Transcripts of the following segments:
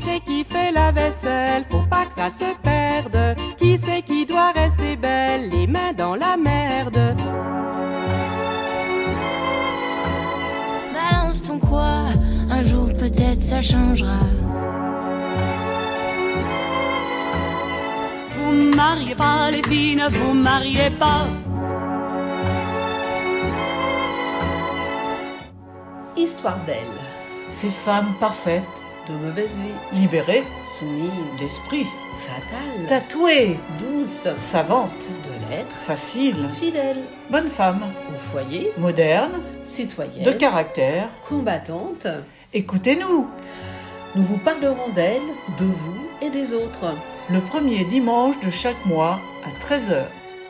c'est qui fait la vaisselle? Faut pas que ça se perde. Qui c'est qui doit rester belle? Les mains dans la merde. Balance ton quoi, un jour peut-être ça changera. Vous mariez pas les filles, ne vous mariez pas. Histoire d'elle. Ces femmes parfaites, De mauvaise vie. libérées Soumise. d'esprit, Fatale. tatouées, Douce. savantes, De l'être. faciles, Fidèle. bonnes femmes, Au foyer. modernes, Citoyenne. de caractère. Combattante. Écoutez-nous, Nous vous parlerons d'elle, de vous et des autres. le premier dimanche de chaque mois à 13h.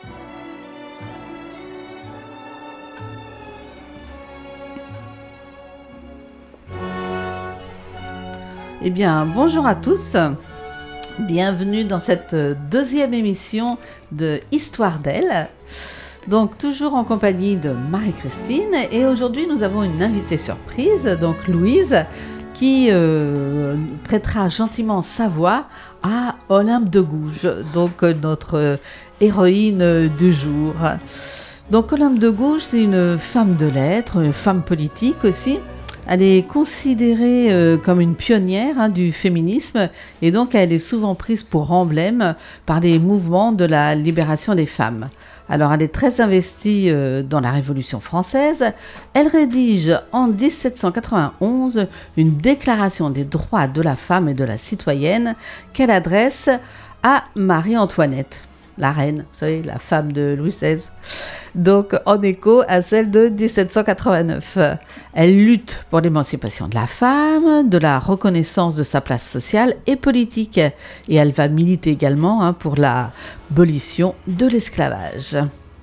Eh bien, bonjour à tous. Bienvenue dans cette deuxième émission de Histoire d'elle. Donc, toujours en compagnie de Marie-Christine. Et aujourd'hui, nous avons une invitée surprise, donc Louise, qui prêtera gentiment sa voix à Olympe de Gouges, donc notre héroïne du jour. Donc, Olympe de Gouges, c'est une femme de lettres, une femme politique aussi. Elle est considérée comme une pionnière du féminisme et donc elle est souvent prise pour emblème par les mouvements de la libération des femmes. Alors elle est très investie dans la Révolution française. Elle rédige en 1791 une déclaration des droits de la femme et de la citoyenne qu'elle adresse à Marie-Antoinette, la reine, vous savez, la femme de Louis XVI. Donc, en écho à celle de 1789. Elle lutte pour l'émancipation de la femme, de la reconnaissance de sa place sociale et politique. Et elle va militer également pour l'abolition de l'esclavage.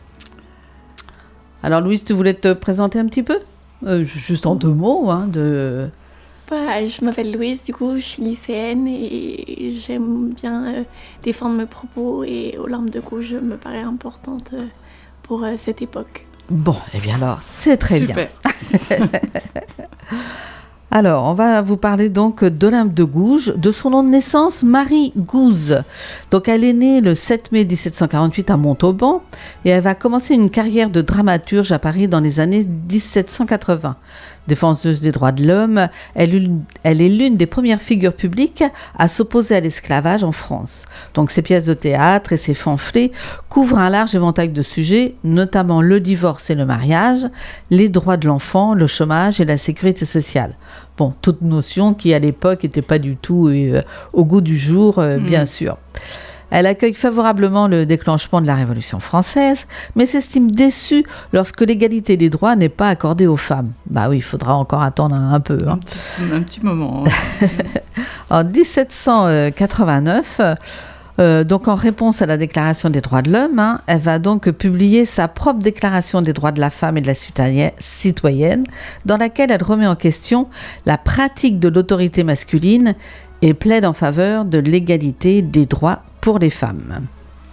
Alors, Louise, tu voulais te présenter un petit peu juste en 2 mots. Je m'appelle Louise, du coup, je suis lycéenne et j'aime bien défendre mes propos et Olympe de Gouges me paraît importante pour cette époque. Bon, eh bien alors, c'est très Super. bien. Alors, on va vous parler donc d'Olympe de Gouges, de son nom de naissance, Marie Gouze. Donc, elle est née le 7 mai 1748 à Montauban et elle va commencer une carrière de dramaturge à Paris dans les années 1780. Défenseuse des droits de l'homme, elle est l'une des premières figures publiques à s'opposer à l'esclavage en France. Donc ses pièces de théâtre et ses pamphlets couvrent un large éventail de sujets, notamment le divorce et le mariage, les droits de l'enfant, le chômage et la sécurité sociale. Bon, toute notion qui à l'époque n'était pas du tout au goût du jour, bien sûr. Elle accueille favorablement le déclenchement de la Révolution française, mais s'estime déçue lorsque l'égalité des droits n'est pas accordée aux femmes. Bah oui, il faudra encore attendre un peu. Un petit moment. En 1789, donc en réponse à la Déclaration des droits de l'homme, elle va donc publier sa propre Déclaration des droits de la femme et de la citoyenne, dans laquelle elle remet en question la pratique de l'autorité masculine et plaide en faveur de l'égalité des droits pour les femmes.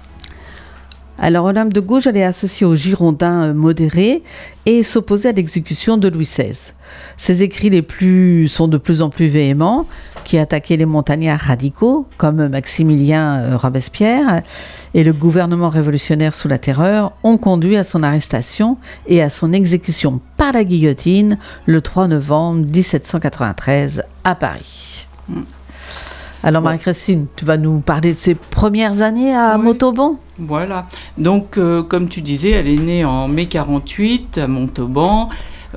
Alors, Olympe de Gouges, elle est associée aux Girondins modérés et s'opposait à l'exécution de Louis XVI. Ses écrits sont de plus en plus véhéments, qui attaquaient les montagnards radicaux, comme Maximilien Robespierre, et le gouvernement révolutionnaire sous la Terreur ont conduit à son arrestation et à son exécution par la guillotine le 3 novembre 1793 à Paris. Alors Marie-Christine, tu vas nous parler de ses premières années à Montauban. Voilà. Donc, comme tu disais, elle est née en mai 48 à Montauban.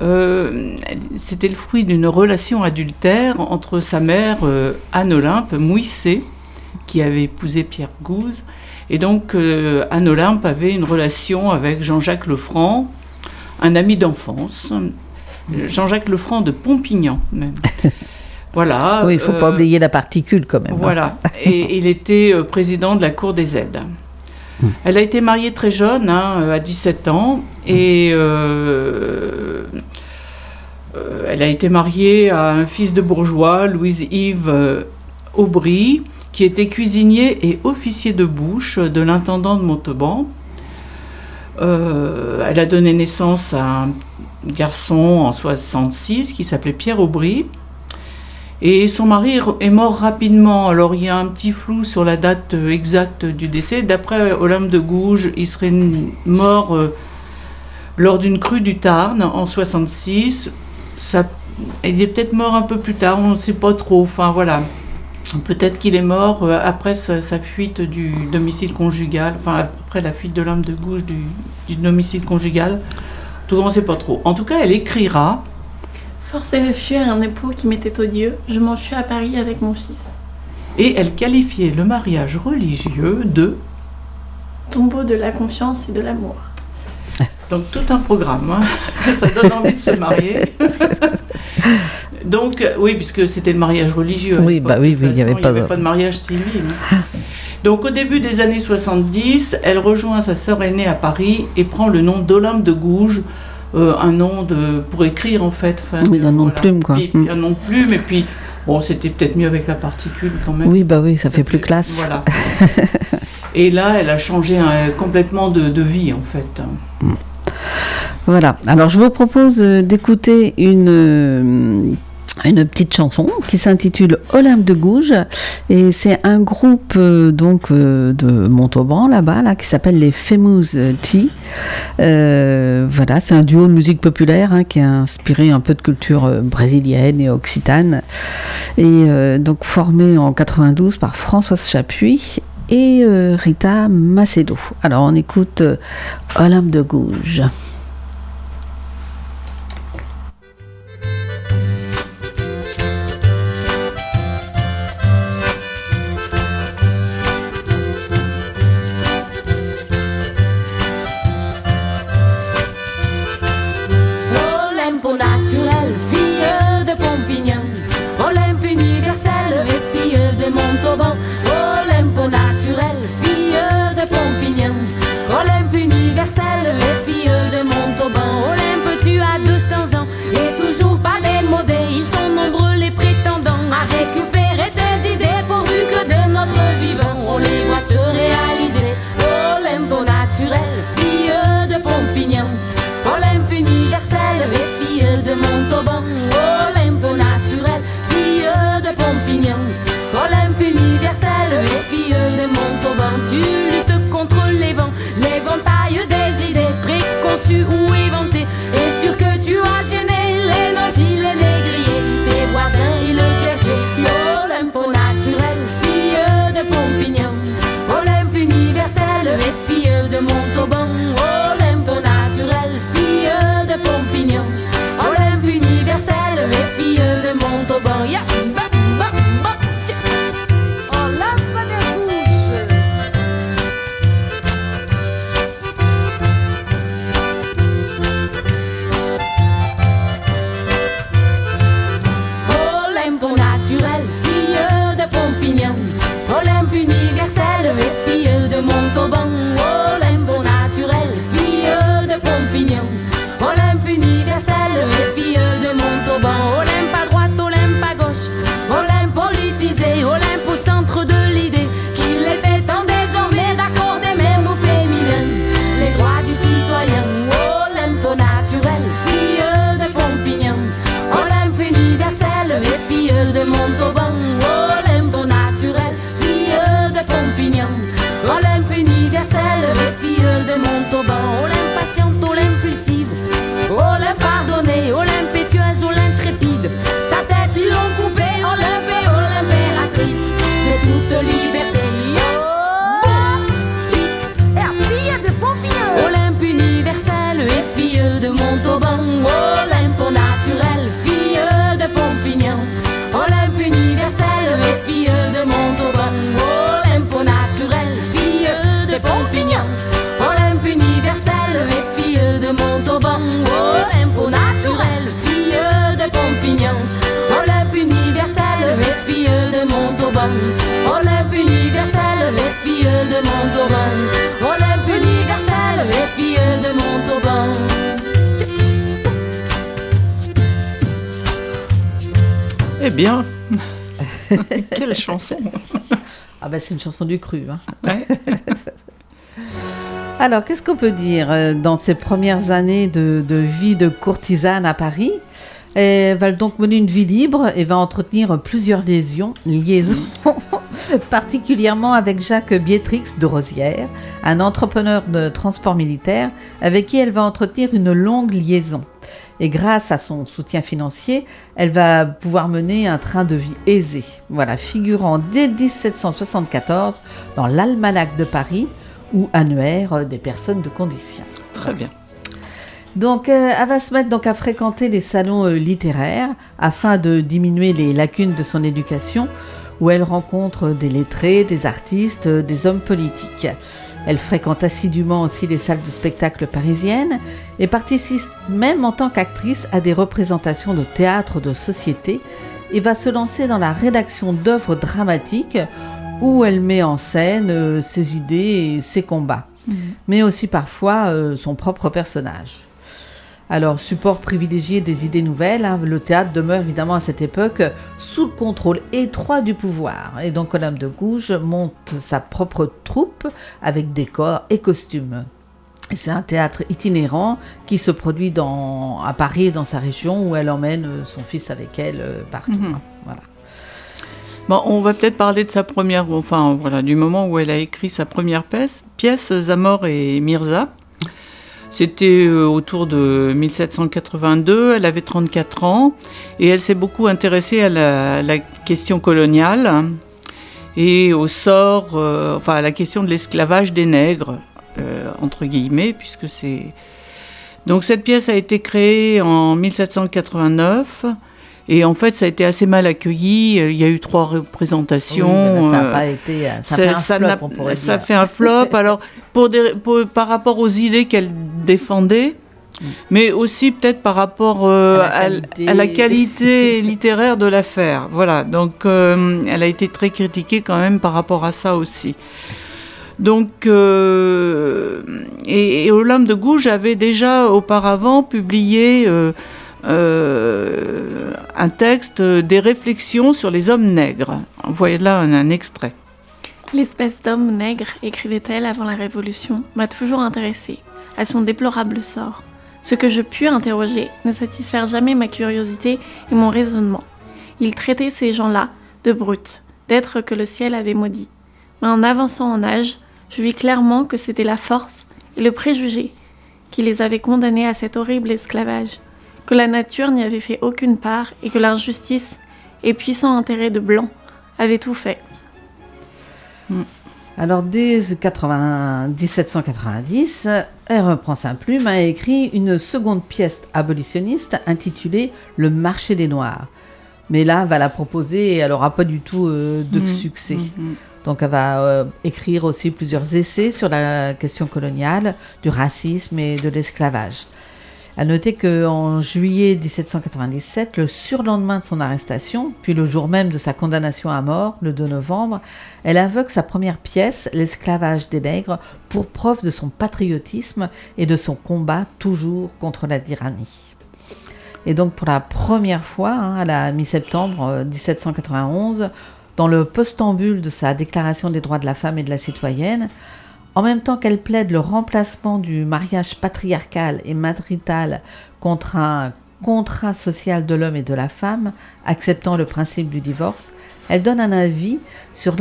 C'était le fruit d'une relation adultère entre sa mère, Anne-Olympe Mouisset, qui avait épousé Pierre Gouze. Et donc, Anne-Olympe avait une relation avec Jean-Jacques Lefranc, un ami d'enfance. Jean-Jacques Lefranc de Pompignan, même. Voilà. Oui, il ne faut pas oublier la particule quand même. Voilà. Et il était président de la Cour des aides. Elle a été mariée très jeune, à 17 ans, et elle a été mariée à un fils de bourgeois, Louis-Yves Aubry, qui était cuisinier et officier de bouche de l'intendant de Montauban. Elle a donné naissance à un garçon en 1966 qui s'appelait Pierre Aubry. Et son mari est mort rapidement. Alors il y a un petit flou sur la date exacte du décès. D'après Olympe de Gouges, il serait mort lors d'une crue du Tarn en 66. Il est peut-être mort un peu plus tard, on ne sait pas trop. Enfin voilà. Peut-être qu'il est mort après sa fuite du domicile conjugal, enfin après la fuite de l'homme de Gouges du domicile conjugal. En tout cas, on ne sait pas trop. En tout cas, elle écrira. Forcée de fuir un époux qui m'était odieux, je m'enfuis à Paris avec mon fils. Et elle qualifiait le mariage religieux de tombeau de la confiance et de l'amour. Donc tout un programme, hein. Ça donne envie de se marier. Donc oui, puisque c'était le mariage religieux. Oui, bah oui, il n'y avait pas de mariage civil. Donc au début des années 70, elle rejoint sa sœur aînée à Paris et prend le nom d'Olympe de Gouges, un nom pour écrire en fait. Enfin, oui, un nom de plume quoi. Et un nom de plume et puis bon, c'était peut-être mieux avec la particule quand même. Oui, bah oui, ça fait plus classe. Voilà. Et là, elle a changé complètement de vie en fait. Voilà, alors je vous propose d'écouter une petite chanson qui s'intitule Olympe de Gouges et c'est un groupe de Montauban là-bas qui s'appelle les Famous Tea. Voilà, c'est un duo de musique populaire qui a inspiré un peu de culture brésilienne et occitane et donc formé en 92 par Françoise Chapuis et Rita Macedo. Alors on écoute Olympe de Gouges. Ou éventé, et sûr que tu as gêné les nantis, les négriers, tes voisins et le clergé. Olympe au naturel, fille de Pompignan, Olympe universelle et fille de Montauban. Olympe au naturel, fille de Pompignan, Olympe universelle et fille de Montauban. Yeah. Olympe universelle, les filles de Montauban. Olympe universelle, les filles de Montauban. Eh bien, quelle chanson. Ah ben c'est une chanson du cru. Hein. Ouais. Alors, qu'est-ce qu'on peut dire dans ces premières années de vie de courtisane à Paris? Elle va donc mener une vie libre et va entretenir plusieurs liaisons particulièrement avec Jacques Biétrix de Rosières, un entrepreneur de transport militaire avec qui elle va entretenir une longue liaison. Et grâce à son soutien financier, elle va pouvoir mener un train de vie aisé. Voilà, figurant dès 1774 dans l'Almanach de Paris ou annuaire des personnes de condition. Très bien. Donc, elle va se mettre donc à fréquenter les salons littéraires afin de diminuer les lacunes de son éducation, où elle rencontre des lettrés, des artistes, des hommes politiques. Elle fréquente assidûment aussi les salles de spectacle parisiennes et participe même en tant qu'actrice à des représentations de théâtre de société et va se lancer dans la rédaction d'œuvres dramatiques où elle met en scène ses idées et ses combats, mais aussi parfois son propre personnage. Alors, support privilégié des idées nouvelles, le théâtre demeure évidemment à cette époque sous le contrôle étroit du pouvoir. Et donc, Olympe de Gouges monte sa propre troupe avec décors et costumes. Et c'est un théâtre itinérant qui se produit à Paris et dans sa région où elle emmène son fils avec elle partout. Voilà. Bon, on va peut-être parler de sa première, du moment où elle a écrit sa première pièce, Zamor et Mirza. C'était autour de 1782, elle avait 34 ans et elle s'est beaucoup intéressée à la question coloniale et au sort, à la question de l'esclavage des nègres, entre guillemets, puisque c'est... Donc cette pièce a été créée en 1789 et en fait ça a été assez mal accueilli, il y a eu 3 représentations. Oui, ça n'a pas été... Ça fait un flop, on pourrait dire. Ça fait un flop, alors par rapport aux idées qu'elle défendait, mais aussi peut-être par rapport à la qualité littéraire de l'affaire. Voilà, donc elle a été très critiquée quand même par rapport à ça aussi. Donc, et Olympe de Gouges avait déjà auparavant publié un texte des réflexions sur les hommes nègres. Vous voyez là un extrait. L'espèce d'homme nègre, écrivait-elle avant la Révolution, m'a toujours intéressée, à son déplorable sort. Ce que je pus interroger ne satisfère jamais ma curiosité et mon raisonnement. Il traitait ces gens-là de brutes, d'êtres que le ciel avait maudits. Mais en avançant en âge, je vis clairement que c'était la force et le préjugé qui les avaient condamnés à cet horrible esclavage, que la nature n'y avait fait aucune part et que l'injustice et puissant intérêt de blancs avaient tout fait. Alors, dès 1790, elle reprend sa plume et écrit une seconde pièce abolitionniste intitulée « Le marché des Noirs ». Mais là, elle va la proposer et elle n'aura pas du tout de succès. Donc, elle va écrire aussi plusieurs essais sur la question coloniale, du racisme et de l'esclavage. À noter qu'en juillet 1797, le surlendemain de son arrestation, puis le jour même de sa condamnation à mort, le 2 novembre, elle invoque sa première pièce, L'esclavage des nègres, pour preuve de son patriotisme et de son combat toujours contre la tyrannie. Et donc pour la première fois, à la mi-septembre 1791, dans le postambule de sa Déclaration des droits de la femme et de la citoyenne, en même temps qu'elle plaide le remplacement du mariage patriarcal et marital contre un contrat social de l'homme et de la femme, acceptant le principe du divorce, elle donne un avis sur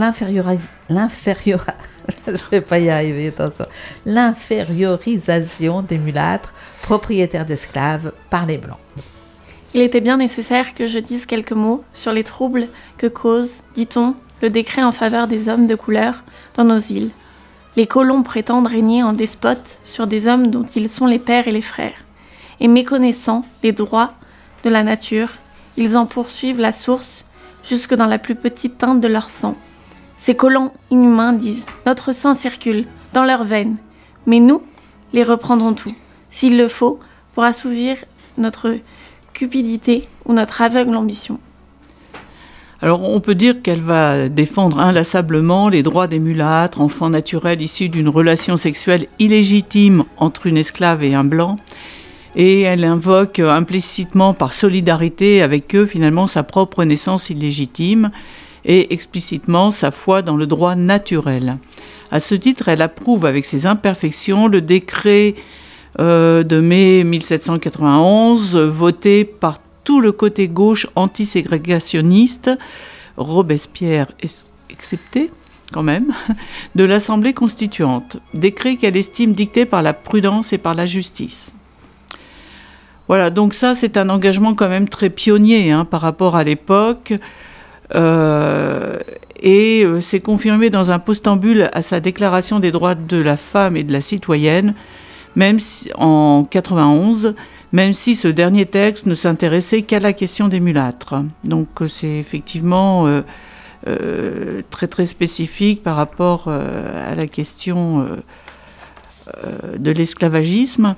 l'infériorisation des mulâtres, propriétaires d'esclaves, par les Blancs. Il était bien nécessaire que je dise quelques mots sur les troubles que cause, dit-on, le décret en faveur des hommes de couleur dans nos îles. Les colons prétendent régner en despotes sur des hommes dont ils sont les pères et les frères. Et méconnaissant les droits de la nature, ils en poursuivent la source jusque dans la plus petite teinte de leur sang. Ces colons inhumains disent « Notre sang circule dans leurs veines, mais nous les reprendrons tout, s'il le faut, pour assouvir notre cupidité ou notre aveugle ambition. » Alors, on peut dire qu'elle va défendre inlassablement les droits des mulâtres, enfants naturels issus d'une relation sexuelle illégitime entre une esclave et un blanc. Et elle invoque implicitement, par solidarité avec eux, finalement, sa propre naissance illégitime et explicitement sa foi dans le droit naturel. À ce titre, elle approuve avec ses imperfections le décret de mai 1791, voté par tout le côté gauche antiségrégationniste, Robespierre excepté, quand même, de l'Assemblée constituante. Décret qu'elle estime dicté par la prudence et par la justice. Voilà, donc ça, c'est un engagement quand même très pionnier par rapport à l'époque. Et c'est confirmé dans un postambule à sa déclaration des droits de la femme et de la citoyenne, même si, en 91, même si ce dernier texte ne s'intéressait qu'à la question des mulâtres. Donc c'est effectivement très très spécifique par rapport à la question de l'esclavagisme.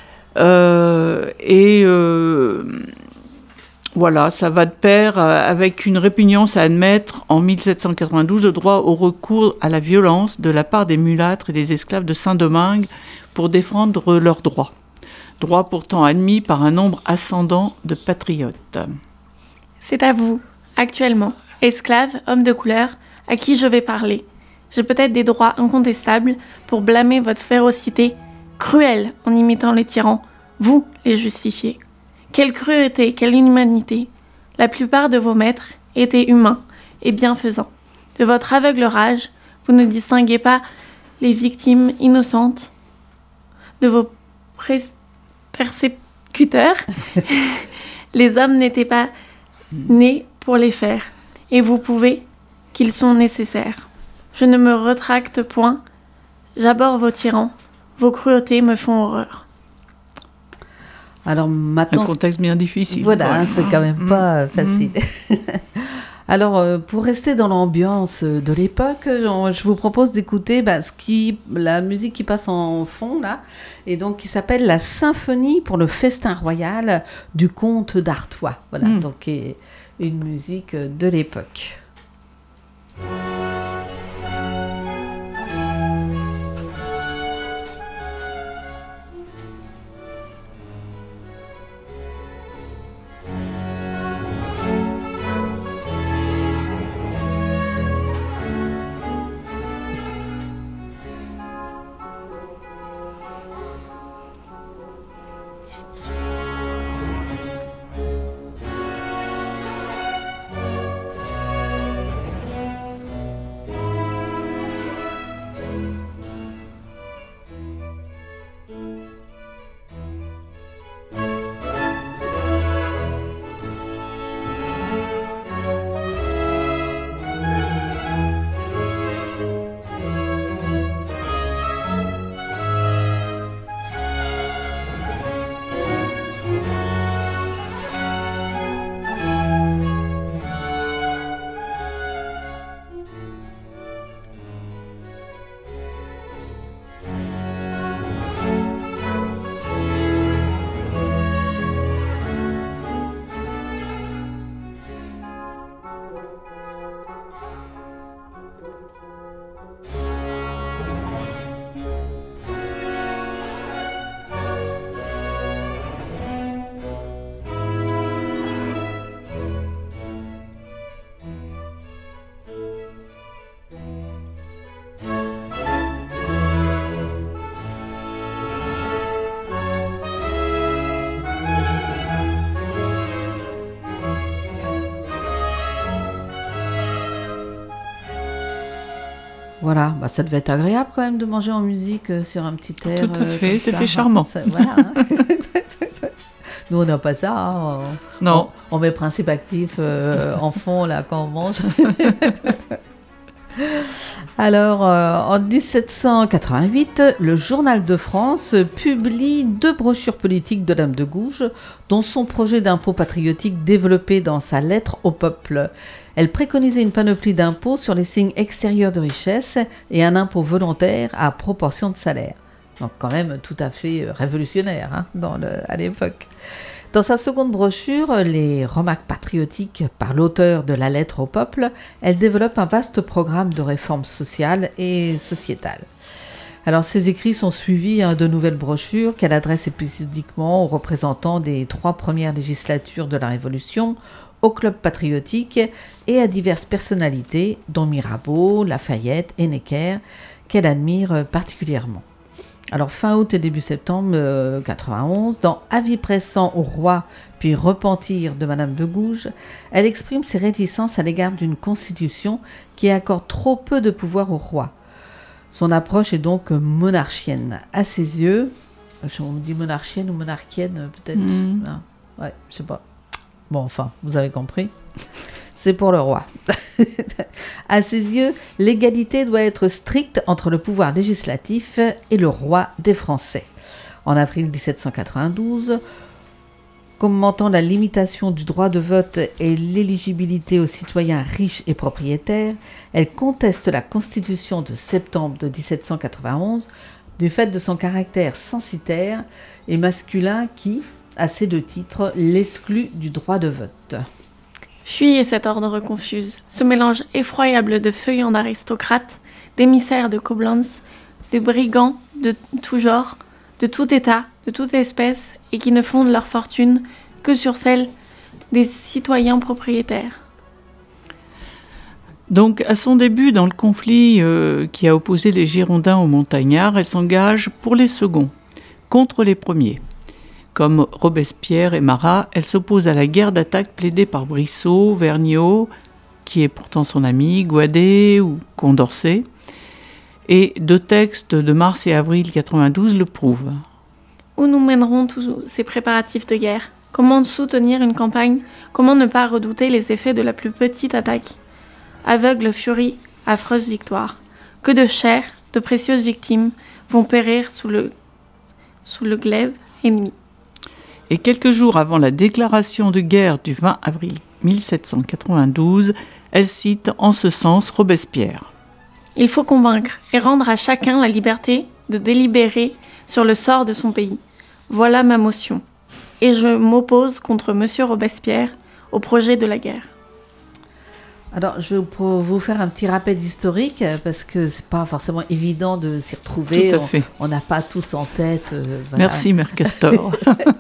Voilà, ça va de pair avec une répugnance à admettre en 1792 le droit au recours à la violence de la part des mulâtres et des esclaves de Saint-Domingue pour défendre leurs droits. Droits pourtant admis par un nombre ascendant de patriotes. C'est à vous, actuellement, esclaves, hommes de couleur, à qui je vais parler. J'ai peut-être des droits incontestables pour blâmer votre férocité cruelle en imitant les tyrans, vous les justifiez. Quelle cruauté, quelle inhumanité. La plupart de vos maîtres étaient humains et bienfaisants. De votre aveugle rage, vous ne distinguez pas les victimes innocentes de vos persécuteurs. Les hommes n'étaient pas nés pour les faire, et vous pouvez qu'ils sont nécessaires. Je ne me rétracte point, j'abhorre vos tyrans, vos cruautés me font horreur. Alors maintenant, un contexte bien difficile. Voilà, c'est quand même pas facile. Alors, pour rester dans l'ambiance de l'époque, je vous propose d'écouter la musique qui passe en fond, là, et donc qui s'appelle la Symphonie pour le festin royal du comte d'Artois. Voilà, donc une musique de l'époque. Voilà, ça devait être agréable quand même de manger en musique sur un petit air. Tout à fait, c'était charmant. Voilà. Nous, on n'a pas ça. Non. On met principe actif en fond là quand on mange. Alors, en 1788, le Journal de France publie 2 brochures politiques de Dame de Gouges, dont son projet d'impôt patriotique développé dans sa lettre au peuple. Elle préconisait une panoplie d'impôts sur les signes extérieurs de richesse et un impôt volontaire à proportion de salaire. Donc quand même tout à fait révolutionnaire à l'époque. Dans sa seconde brochure, les remarques patriotiques par l'auteur de la lettre au peuple, elle développe un vaste programme de réformes sociales et sociétales. Alors ces écrits sont suivis de nouvelles brochures qu'elle adresse épisodiquement aux représentants des 3 premières législatures de la Révolution, au club patriotique et à diverses personnalités, dont Mirabeau, Lafayette et Necker, qu'elle admire particulièrement. Alors, fin août et début septembre 91, dans Avis pressant au roi, puis Repentir de Madame de Gouges, elle exprime ses réticences à l'égard d'une constitution qui accorde trop peu de pouvoir au roi. Son approche est donc monarchienne. À ses yeux, on dit monarchienne ou monarchienne peut-être ouais, je sais pas. Bon, enfin, vous avez compris. C'est pour le roi. À ses yeux, l'égalité doit être stricte entre le pouvoir législatif et le roi des Français. En avril 1792, commentant la limitation du droit de vote et l'éligibilité aux citoyens riches et propriétaires, elle conteste la Constitution de septembre de 1791 du fait de son caractère censitaire et masculin qui, à ces deux titres, l'exclut du droit de vote. Fuyez cet ordre confuse, ce mélange effroyable de feuillants d'aristocrates, d'émissaires de Coblence, de brigands de tout genre, de tout état, de toute espèce, et qui ne fondent leur fortune que sur celle des citoyens propriétaires. Donc, à son début dans le conflit qui a opposé les Girondins aux Montagnards, elle s'engage pour les seconds, contre les premiers. Comme Robespierre et Marat, elle s'oppose à la guerre d'attaque plaidée par Brissot, Vergniaud, qui est pourtant son ami, Guadet ou Condorcet. Et deux textes de mars et avril 92 le prouvent. Où nous mèneront tous ces préparatifs de guerre ? Comment soutenir une campagne ? Comment ne pas redouter les effets de la plus petite attaque ? Aveugle furie, affreuse victoire. Que de chair, de précieuses victimes vont périr sous le glaive ennemi. Et quelques jours avant la déclaration de guerre du 20 avril 1792, elle cite en ce sens Robespierre. Il faut convaincre et rendre à chacun la liberté de délibérer sur le sort de son pays. Voilà ma motion. Et je m'oppose contre M. Robespierre au projet de la guerre. Alors, je vais vous faire un petit rappel historique parce que c'est pas forcément évident de s'y retrouver. Tout à fait. On n'a pas tous en tête. Voilà. Merci, Mère Castor.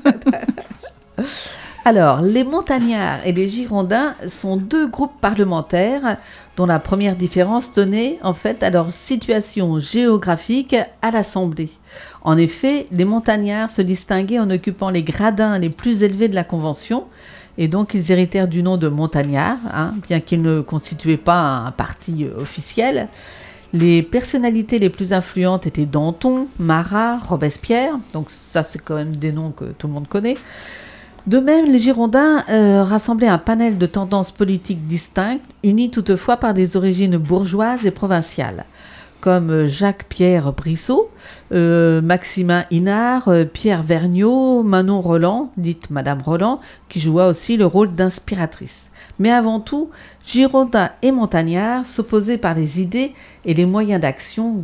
Alors, les Montagnards et les Girondins sont deux groupes parlementaires dont la première différence tenait en fait à leur situation géographique à l'Assemblée. En effet, les Montagnards se distinguaient en occupant les gradins les plus élevés de la Convention. Et donc, ils héritèrent du nom de Montagnards, bien qu'ils ne constituaient pas un parti officiel. Les personnalités les plus influentes étaient Danton, Marat, Robespierre. Donc ça, c'est quand même des noms que tout le monde connaît. De même, les Girondins rassemblaient un panel de tendances politiques distinctes, unies toutefois par des origines bourgeoises et provinciales, comme Jacques-Pierre Brissot, Maximin Hinard, Pierre Vergniaud, Manon Roland, dite Madame Roland, qui joua aussi le rôle d'inspiratrice. Mais avant tout, Girondins et Montagnards s'opposaient par les idées et les moyens d'action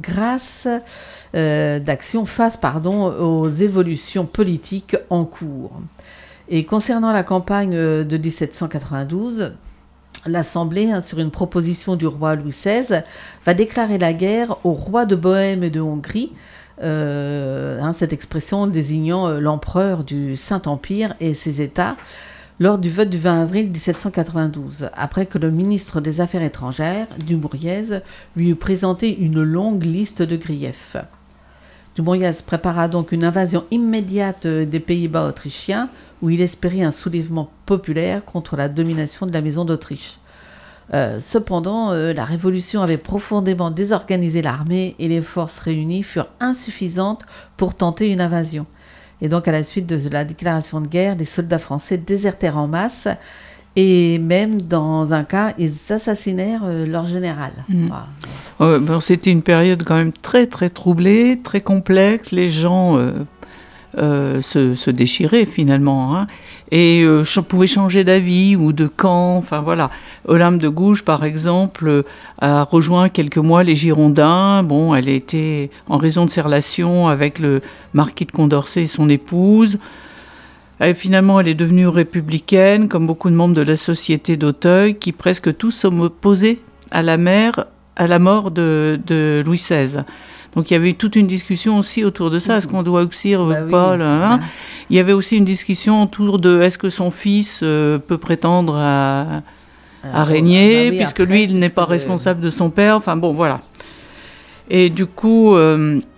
face aux évolutions politiques en cours. Et concernant la campagne de 1792, l'Assemblée, sur une proposition du roi Louis XVI, va déclarer la guerre au roi de Bohême et de Hongrie, cette expression désignant l'empereur du Saint-Empire et ses États, lors du vote du 20 avril 1792, après que le ministre des Affaires étrangères, Dumouriez, lui eut présenté une longue liste de griefs. Dumouriez prépara donc une invasion immédiate des Pays-Bas autrichiens, où il espérait un soulèvement populaire contre la domination de la Maison d'Autriche. Cependant, la Révolution avait profondément désorganisé l'armée et les forces réunies furent insuffisantes pour tenter une invasion. Et donc, à la suite de la déclaration de guerre, les soldats français désertèrent en masse et même, dans un cas, ils assassinèrent leur général. C'était une période quand même très, très troublée, très complexe. Les gens se déchiraient finalement, et pouvaient changer d'avis ou de camp. Enfin voilà, Olympe de Gouges, par exemple, a rejoint quelques mois les Girondins. Bon, elle était en raison de ses relations avec le marquis de Condorcet et son épouse. Finalement, elle est devenue républicaine, comme beaucoup de membres de la société d'Auteuil, qui presque tous sont opposés à la mort de Louis XVI. Donc il y avait eu toute une discussion aussi autour de ça, est-ce qu'on doit auxir ou pas Il y avait aussi une discussion autour de est-ce que son fils peut prétendre à régner, puisque lui, il n'est pas responsable de son père. Enfin bon, voilà. Et du coup,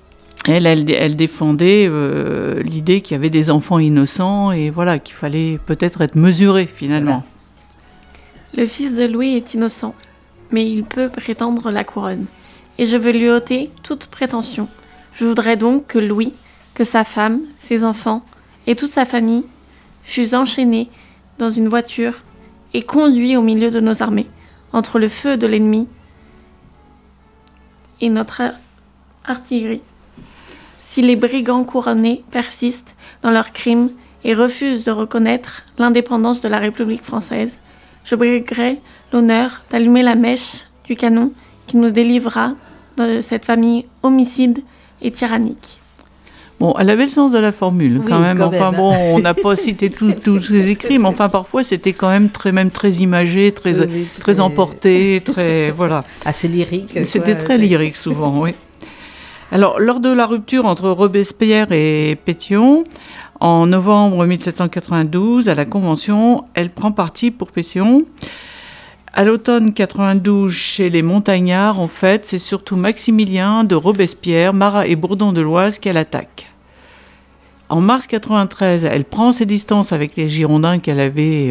Elle défendait l'idée qu'il y avait des enfants innocents et voilà, qu'il fallait peut-être être mesuré finalement. Le fils de Louis est innocent, mais il peut prétendre la couronne. Et je veux lui ôter toute prétention. Je voudrais donc que Louis, que sa femme, ses enfants et toute sa famille fussent enchaînés dans une voiture et conduits au milieu de nos armées, entre le feu de l'ennemi et notre artillerie. Si les brigands couronnés persistent dans leurs crimes et refusent de reconnaître l'indépendance de la République française, je briguerai l'honneur d'allumer la mèche du canon qui nous délivrera de cette famille homicide et tyrannique. Bon, elle avait le sens de la formule, quand même. On n'a pas cité tous ses écrits, mais enfin, parfois, c'était quand même très imagé, très emporté, voilà. Assez lyrique. C'était très lyrique, souvent, oui. Alors, lors de la rupture entre Robespierre et Pétion, en novembre 1792, à la Convention, elle prend parti pour Pétion. À l'automne 92, chez les Montagnards, en fait, c'est surtout Maximilien de Robespierre, Marat et Bourdon de l'Oise qu'elle attaque. En mars 93, elle prend ses distances avec les Girondins qu'elle avait,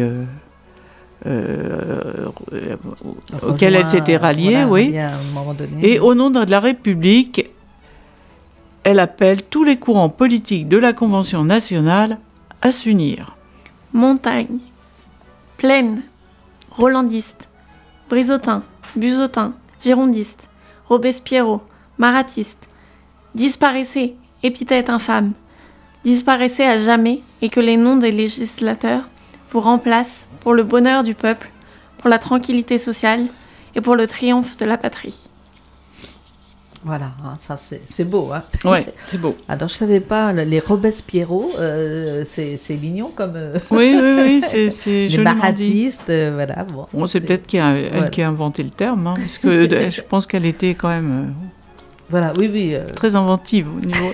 auxquels elle s'était ralliée, oui. À un moment donné, et au nom de la République, elle appelle tous les courants politiques de la Convention nationale à s'unir. Montagne, Plaine, Rolandiste, Brisotin, Buzotin, Girondiste, Robespierrot, Maratiste, disparaissez, épithète infâme, disparaissez à jamais et que les noms des législateurs vous remplacent pour le bonheur du peuple, pour la tranquillité sociale et pour le triomphe de la patrie. Voilà, ça c'est beau. Hein. Ouais, c'est beau. Alors je savais pas, les Robespierrot, c'est mignon comme. Oui, c'est les maratistes, voilà. Bon, c'est peut-être elle qui a inventé le terme, hein, parce que je pense qu'elle était quand même. Voilà, oui. Très inventive au niveau.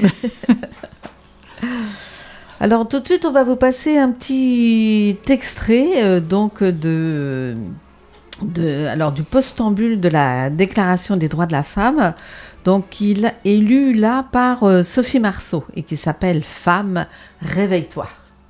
Alors tout de suite, on va vous passer un petit extrait donc du postambule de la Déclaration des droits de la femme. Donc, il est lu là par Sophie Marceau et qui s'appelle « Femme, réveille-toi ».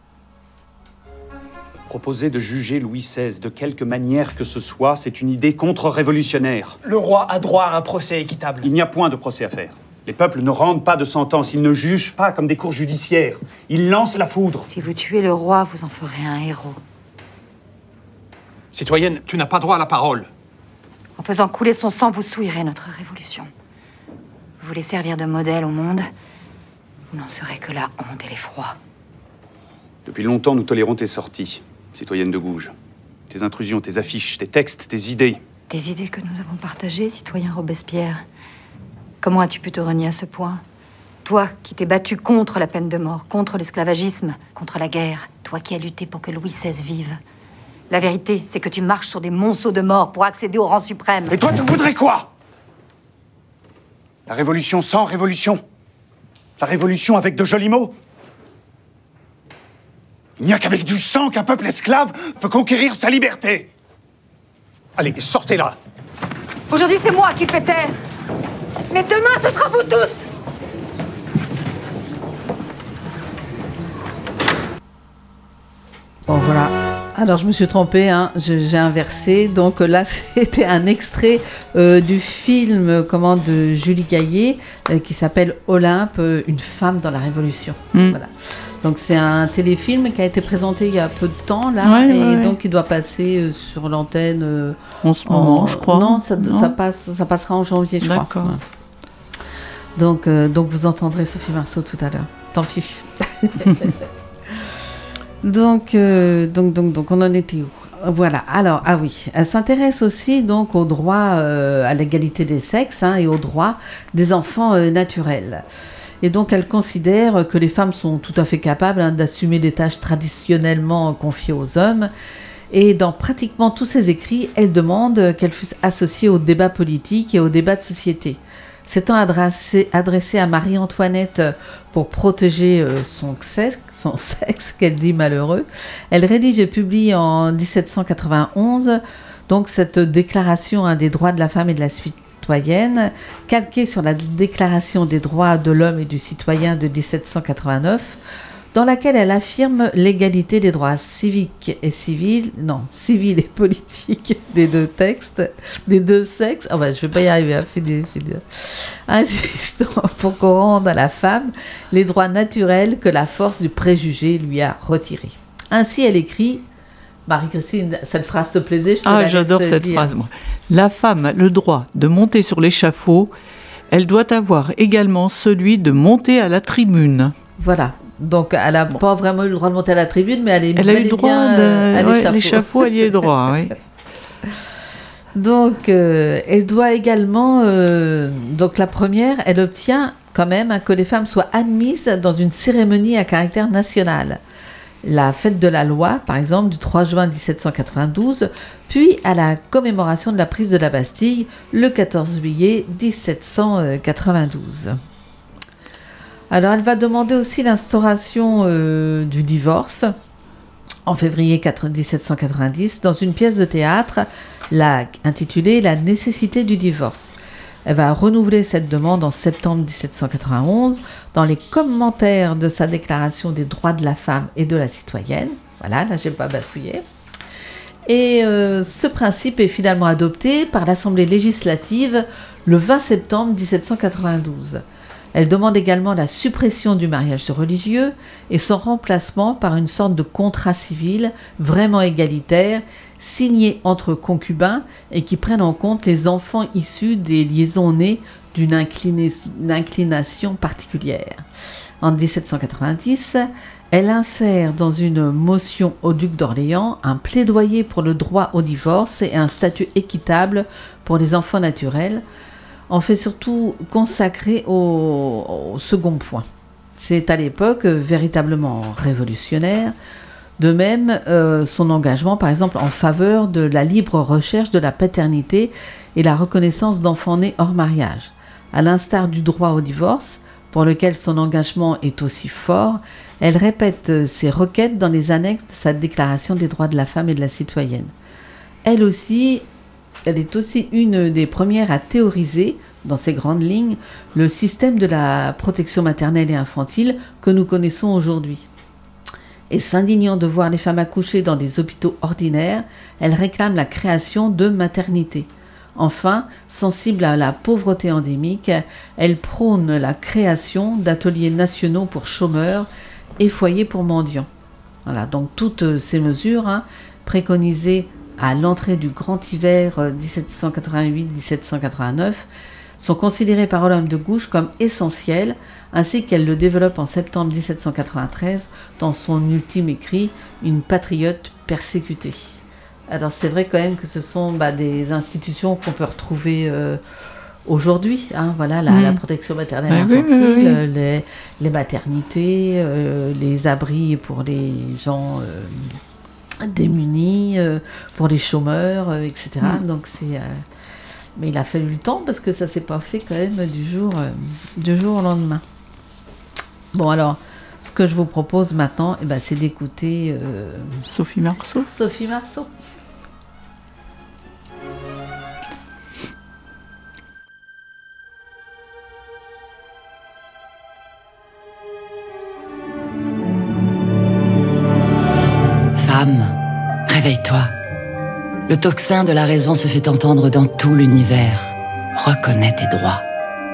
Proposer de juger Louis XVI de quelque manière que ce soit, c'est une idée contre-révolutionnaire. Le roi a droit à un procès équitable. Il n'y a point de procès à faire. Les peuples ne rendent pas de sentence, ils ne jugent pas comme des cours judiciaires. Ils lancent la foudre. Si vous tuez le roi, vous en ferez un héros. Citoyenne, tu n'as pas droit à la parole. En faisant couler son sang, vous souillerez notre révolution. Vous voulez servir de modèle au monde, vous n'en serez que la honte et l'effroi. Depuis longtemps, nous tolérons tes sorties, citoyenne de Gouges. Tes intrusions, tes affiches, tes textes, tes idées. Des idées que nous avons partagées, citoyen Robespierre. Comment as-tu pu te renier à ce point? Toi qui t'es battu contre la peine de mort, contre l'esclavagisme, contre la guerre. Toi qui as lutté pour que Louis XVI vive. La vérité, c'est que tu marches sur des monceaux de mort pour accéder au rang suprême. Et toi, tu voudrais quoi? La révolution sans révolution? La révolution avec de jolis mots? Il n'y a qu'avec du sang qu'un peuple esclave peut conquérir sa liberté. Allez, sortez là. Aujourd'hui, c'est moi qui le fais taire. Mais demain, ce sera vous tous. Bon, voilà. Alors, je me suis trompée, hein. J'ai inversé. Donc là, c'était un extrait du film de Julie Gaillet qui s'appelle Olympe, une femme dans la Révolution. Voilà. Donc, c'est un téléfilm qui a été présenté il y a peu de temps, là, donc il doit passer sur l'antenne en ce moment, je crois. Non, ça passera en janvier, je crois. D'accord. Ouais. Donc, vous entendrez Sophie Marceau tout à l'heure. Tant pis. Donc, on en était où? Voilà. Alors, elle s'intéresse aussi donc au droit à l'égalité des sexes et au droit des enfants naturels. Et donc, elle considère que les femmes sont tout à fait capables d'assumer des tâches traditionnellement confiées aux hommes. Et dans pratiquement tous ses écrits, elle demande qu'elles fussent associées au débat politique et au débat de société. S'étant adressée à Marie-Antoinette pour protéger son sexe, qu'elle dit malheureux, elle rédige et publie en 1791 donc cette déclaration des droits de la femme et de la citoyenne, calquée sur la Déclaration des droits de l'homme et du citoyen de 1789, dans laquelle elle affirme l'égalité des droits civils et politiques des deux sexes. Je vais pas y arriver à finir. Insistant pour qu'on rende à la femme les droits naturels que la force du préjugé lui a retirés. Ainsi, elle écrit, Marie-Christine, cette phrase te plaisait, je te la laisse j'adore cette phrase, moi. La femme a le droit de monter sur l'échafaud, elle doit avoir également celui de monter à la tribune. Voilà. Donc, elle n'a pas vraiment eu le droit de monter à la tribune, mais elle a eu le droit à l'échafaud, elle y a eu droit, oui. Donc, elle doit également... donc, la première, elle obtient quand même que les femmes soient admises dans une cérémonie à caractère national. La fête de la loi, par exemple, du 3 juin 1792, puis à la commémoration de la prise de la Bastille, le 14 juillet 1792. Alors, elle va demander aussi l'instauration du divorce en février 1790 dans une pièce de théâtre intitulée « La nécessité du divorce ». Elle va renouveler cette demande en septembre 1791 dans les commentaires de sa déclaration des droits de la femme et de la citoyenne. Voilà, là, j'ai pas bafouillé. Et ce principe est finalement adopté par l'Assemblée législative le 20 septembre 1792. Elle demande également la suppression du mariage religieux et son remplacement par une sorte de contrat civil vraiment égalitaire, signé entre concubins et qui prenne en compte les enfants issus des liaisons nées d'une inclination particulière. En 1790, elle insère dans une motion au duc d'Orléans un plaidoyer pour le droit au divorce et un statut équitable pour les enfants naturels, en fait surtout consacré au second point. C'est à l'époque véritablement révolutionnaire. De même, son engagement, par exemple, en faveur de la libre recherche de la paternité et la reconnaissance d'enfants nés hors mariage. À l'instar du droit au divorce, pour lequel son engagement est aussi fort, elle répète ses requêtes dans les annexes de sa déclaration des droits de la femme et de la citoyenne. Elle est aussi une des premières à théoriser, dans ses grandes lignes, le système de la protection maternelle et infantile que nous connaissons aujourd'hui. Et s'indignant de voir les femmes accoucher dans des hôpitaux ordinaires, elle réclame la création de maternités. Enfin, sensible à la pauvreté endémique, elle prône la création d'ateliers nationaux pour chômeurs et foyers pour mendiants. Voilà, donc toutes ces mesures préconisées à l'entrée du grand hiver 1788-1789 sont considérées par l'homme de gauche comme essentielles, ainsi qu'elle le développe en septembre 1793 dans son ultime écrit « Une patriote persécutée ». Alors c'est vrai quand même que ce sont des institutions qu'on peut retrouver aujourd'hui, voilà, la protection maternelle infantile, oui. Les maternités, les abris pour les gens démunis, pour les chômeurs, etc. Donc c'est... mais il a fallu le temps parce que ça ne s'est pas fait quand même du jour au lendemain. Bon alors, ce que je vous propose maintenant, c'est d'écouter... Sophie Marceau. Sophie Marceau. Femme, réveille-toi. Le tocsin de la raison se fait entendre dans tout l'univers. Reconnais tes droits.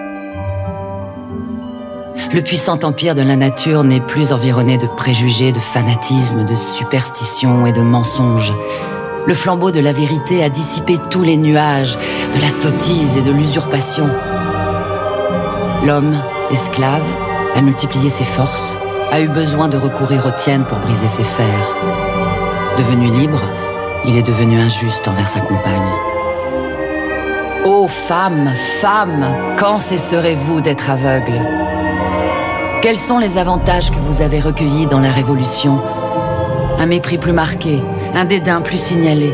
Le puissant empire de la nature n'est plus environné de préjugés, de fanatisme, de superstitions et de mensonges. Le flambeau de la vérité a dissipé tous les nuages de la sottise et de l'usurpation. L'homme, esclave, a multiplié ses forces, a eu besoin de recourir aux tiennes pour briser ses fers. Devenu libre, il est devenu injuste envers sa compagne. Ô femme, femme, quand cesserez-vous d'être aveugle ? Quels sont les avantages que vous avez recueillis dans la Révolution ? Un mépris plus marqué, un dédain plus signalé.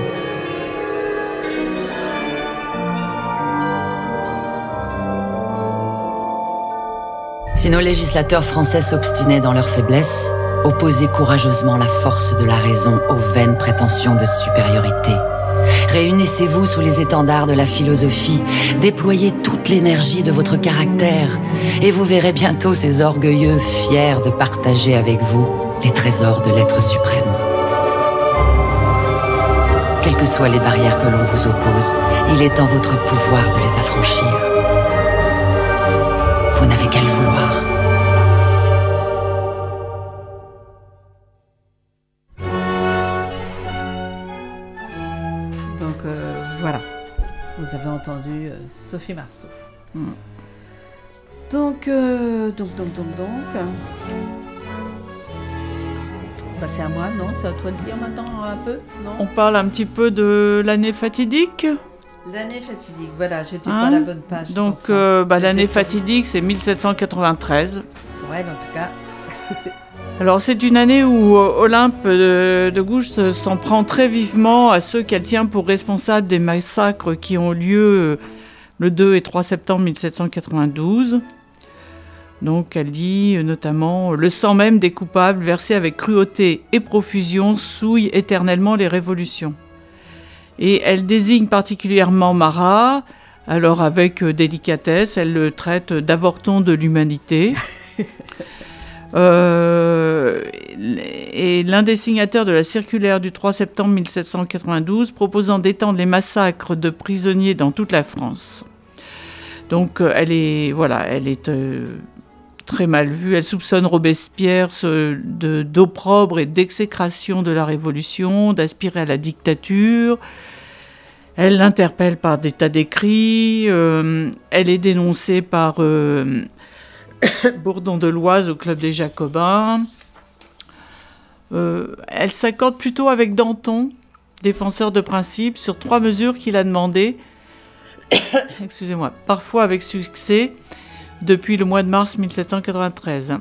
Si nos législateurs français s'obstinaient dans leur faiblesse, opposaient courageusement la force de la raison aux vaines prétentions de supériorité, Réunissez-vous sous les étendards de la philosophie, déployez toute l'énergie de votre caractère, et vous verrez bientôt ces orgueilleux fiers de partager avec vous les trésors de l'être suprême. Quelles que soient les barrières que l'on vous oppose, il est en votre pouvoir de les affranchir. Vous n'avez qu'à le vouloir. Donc voilà, vous avez entendu Sophie Marceau. Donc. Bah, c'est à moi, non? C'est à toi de dire maintenant un peu, non? On parle un petit peu de l'année fatidique. L'année fatidique, voilà, j'étais pas à la bonne page. Donc l'année fatidique, c'est 1793. Pour elle, en tout cas. Alors c'est une année où Olympe de Gouges s'en prend très vivement à ceux qu'elle tient pour responsables des massacres qui ont lieu le 2 et 3 septembre 1792. Donc elle dit notamment « Le sang même des coupables, versé avec cruauté et profusion, souille éternellement les révolutions ». Et elle désigne particulièrement Marat, alors avec délicatesse, elle le traite d'avorton de l'humanité. Et l'un des signataires de la circulaire du 3 septembre 1792 proposant d'étendre les massacres de prisonniers dans toute la France. Donc elle est très mal vue. Elle soupçonne Robespierre d'opprobre et d'exécration de la Révolution, d'aspirer à la dictature. Elle l'interpelle par des tas d'écrits. Elle est dénoncée par Bourdon de l'Oise au Club des Jacobins. Elle s'accorde plutôt avec Danton, défenseur de principe, sur 3 mesures qu'il a demandées, excusez-moi, parfois avec succès, depuis le mois de mars 1793.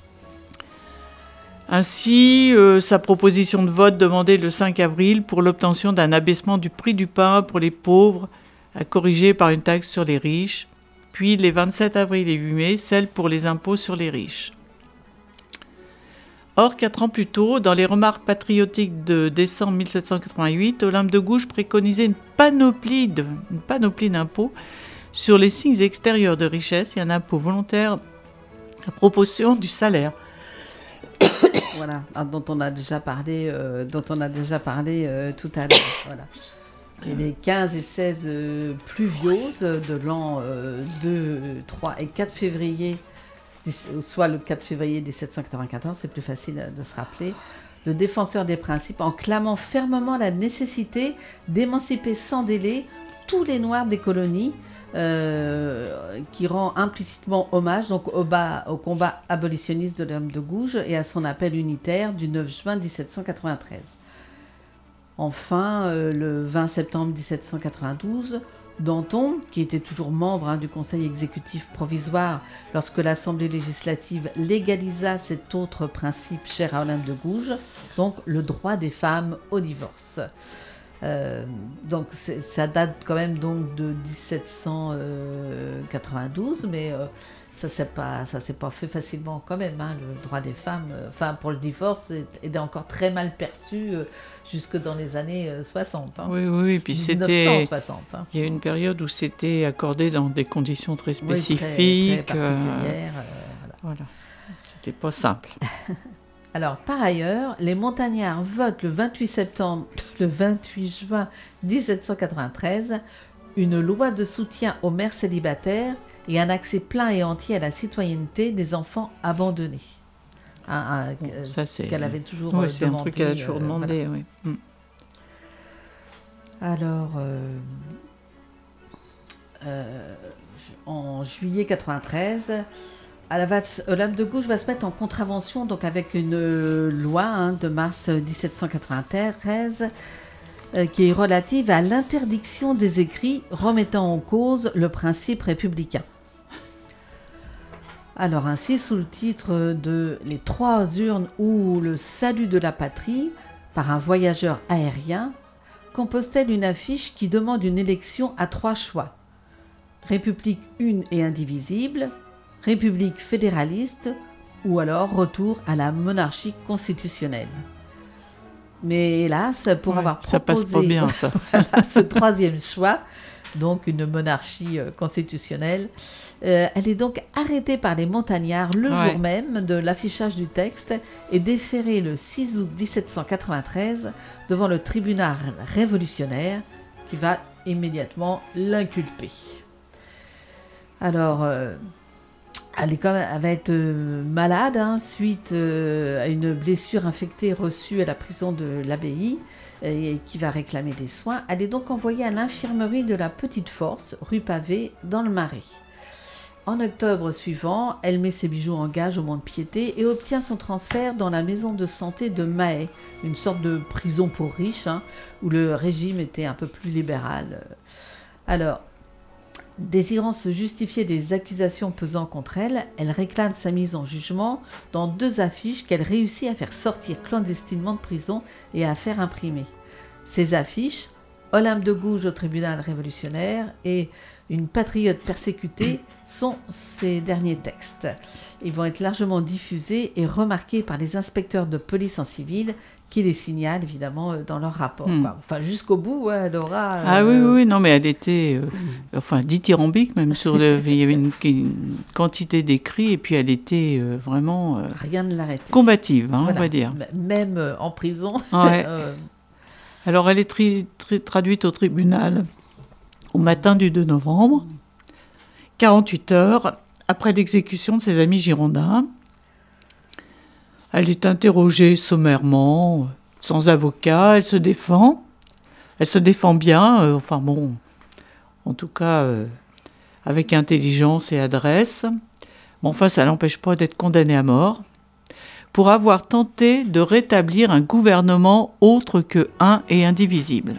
Ainsi, sa proposition de vote demandée le 5 avril pour l'obtention d'un abaissement du prix du pain pour les pauvres, à corriger par une taxe sur les riches, puis les 27 avril et 8 mai, celle pour les impôts sur les riches. Or, 4 ans plus tôt, dans les remarques patriotiques de décembre 1788, Olympe de Gouges préconisait une panoplie d'impôts sur les signes extérieurs de richesse et un impôt volontaire à proportion du salaire. Voilà, dont on a déjà parlé tout à l'heure. Voilà. Et les 15 et 16 pluvioses de l'an 2, 3 et 4 février, soit le 4 février 1794, c'est plus facile de se rappeler, le défenseur des principes, en clamant fermement la nécessité d'émanciper sans délai tous les Noirs des colonies, qui rend implicitement hommage donc, au combat abolitionniste de l'homme de Gouges et à son appel unitaire du 9 juin 1793. Enfin, le 20 septembre 1792, Danton, qui était toujours membre du Conseil exécutif provisoire lorsque l'Assemblée législative légalisa cet autre principe cher à Olympe de Gouges, donc le droit des femmes au divorce. Donc ça date quand même donc de 1792, mais ça s'est pas fait facilement quand même. Le droit des femmes, pour le divorce, est encore très mal perçu jusque dans les années 60. Oui, puis 1960. Il y a une période où c'était accordé dans des conditions très spécifiques, très particulières. Voilà, c'était pas simple. Alors, par ailleurs, les montagnards votent le 28 juin 1793 une loi de soutien aux mères célibataires et un accès plein et entier à la citoyenneté des enfants abandonnés. Ce qu'elle avait toujours demandé. C'est un truc qu'elle a toujours demandé, oui. Alors, en juillet 93... Olympe de Gouges va se mettre en contravention donc avec une loi de mars 1793 qui est relative à l'interdiction des écrits remettant en cause le principe républicain. Alors ainsi, sous le titre de « Les 3 urnes ou le salut de la patrie » par un voyageur aérien, compose-t-elle une affiche qui demande une élection à 3 choix. République une et indivisible, République fédéraliste ou alors retour à la monarchie constitutionnelle. Mais hélas, pour avoir proposé ça passe pas bien, ça. Voilà, ce troisième choix, donc une monarchie constitutionnelle, elle est donc arrêtée par les montagnards le jour même de l'affichage du texte et déférée le 6 août 1793 devant le tribunal révolutionnaire qui va immédiatement l'inculper. Alors, elle va être malade suite à une blessure infectée reçue à la prison de l'abbaye et qui va réclamer des soins. Elle est donc envoyée à l'infirmerie de la Petite Force, rue Pavée, dans le Marais. En octobre suivant, elle met ses bijoux en gage au Mont-de-Piété et obtient son transfert dans la maison de santé de Mahé, une sorte de prison pour riches, où le régime était un peu plus libéral. Alors, désirant se justifier des accusations pesant contre elle, elle réclame sa mise en jugement dans 2 affiches qu'elle réussit à faire sortir clandestinement de prison et à faire imprimer. Ces affiches, Olympe de Gouges au tribunal révolutionnaire et Une patriote persécutée sont ces derniers textes. Ils vont être largement diffusés et remarqués par les inspecteurs de police en civil qui les signalent évidemment dans leur rapport. Enfin, jusqu'au bout, elle aura... oui, non, mais elle était dithyrambique même. Il y avait une quantité d'écrits et puis elle était vraiment rien ne l'arrêtait. Combative, voilà. On va dire. Même en prison. Ouais. Alors, elle est traduite au tribunal au matin du 2 novembre, 48 heures après l'exécution de ses amis girondins. Elle est interrogée sommairement, sans avocat, elle se défend. Elle se défend bien, en tout cas, avec intelligence et adresse. Mais enfin, ça n'empêche pas d'être condamnée à mort pour avoir tenté de rétablir un gouvernement autre que un et indivisible.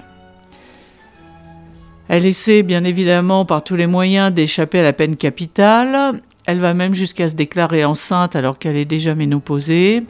Elle essaie bien évidemment par tous les moyens d'échapper à la peine capitale. Elle va même jusqu'à se déclarer enceinte alors qu'elle est déjà ménopausée.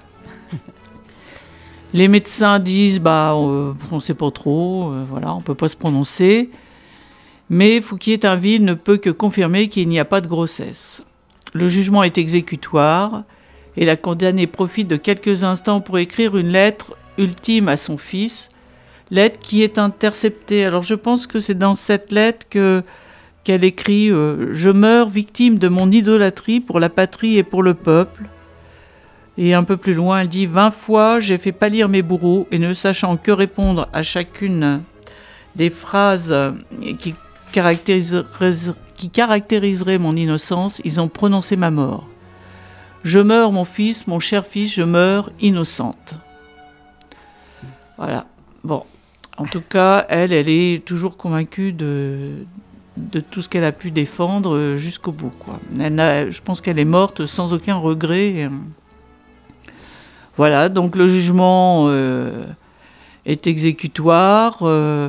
Les médecins disent on ne sait pas trop, on ne peut pas se prononcer. Mais Fouquier-Tinville ne peut que confirmer qu'il n'y a pas de grossesse. Le jugement est exécutoire et la condamnée profite de quelques instants pour écrire une lettre ultime à son fils, lettre qui est interceptée. Alors je pense que c'est dans cette lettre qu'elle écrit « Je meurs victime de mon idolâtrie pour la patrie et pour le peuple ». Et un peu plus loin, elle dit « 20 fois, j'ai fait pâlir mes bourreaux et ne sachant que répondre à chacune des phrases qui caractériseraient mon innocence, ils ont prononcé ma mort. Je meurs, mon fils, mon cher fils, je meurs innocente. » Voilà. Bon. En tout cas, elle est toujours convaincue de tout ce qu'elle a pu défendre jusqu'au bout, quoi. Je pense qu'elle est morte sans aucun regret. Voilà, donc le jugement est exécutoire